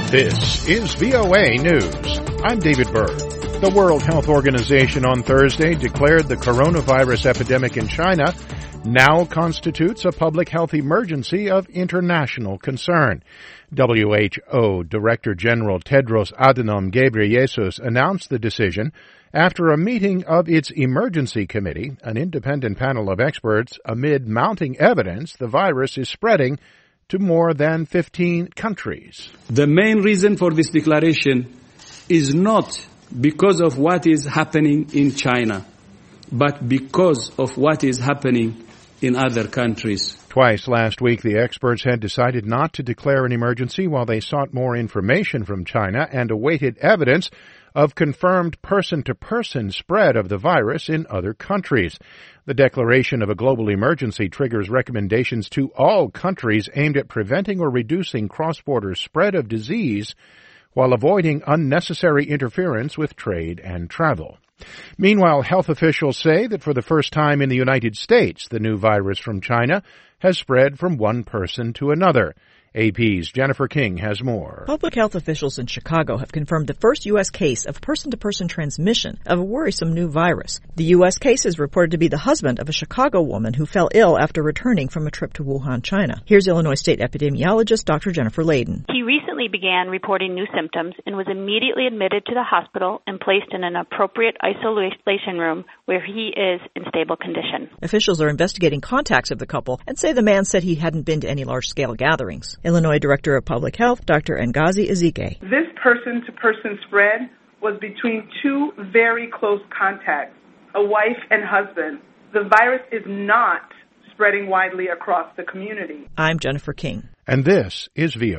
This is VOA News. I'm David Berg. The World Health Organization on Thursday declared the coronavirus epidemic in China now constitutes a public health emergency of international concern. WHO Director General Tedros Adhanom Ghebreyesus announced the decision after a meeting of its emergency committee, an independent panel of experts, amid mounting evidence the virus is spreading to more than 15 countries. The main reason for this declaration is not because of what is happening in China, but because of what is happening in other countries. Twice last week, the experts had decided not to declare an emergency while they sought more information from China and awaited evidence of confirmed person-to-person spread of the virus in other countries. The declaration of a global emergency triggers recommendations to all countries aimed at preventing or reducing cross-border spread of disease while avoiding unnecessary interference with trade and travel. Meanwhile, health officials say that for the first time in the United States, the new virus from China has spread from one person to another. AP's Jennifer King has more. Public health officials in Chicago have confirmed the first U.S. case of person-to-person transmission of a worrisome new virus. The U.S. case is reported to be the husband of a Chicago woman who fell ill after returning from a trip to Wuhan, China. Here's Illinois State epidemiologist Dr. Jennifer Layden. He recently began reporting new symptoms and was immediately admitted to the hospital and placed in an appropriate isolation room where he is in stable condition. Officials are investigating contacts of the couple and say the man said he hadn't been to any large-scale gatherings. Illinois Director of Public Health, Dr. Ngozi Ezike. This person-to-person spread was between two very close contacts, a wife and husband. The virus is not spreading widely across the community. I'm Jennifer King. And this is VOA.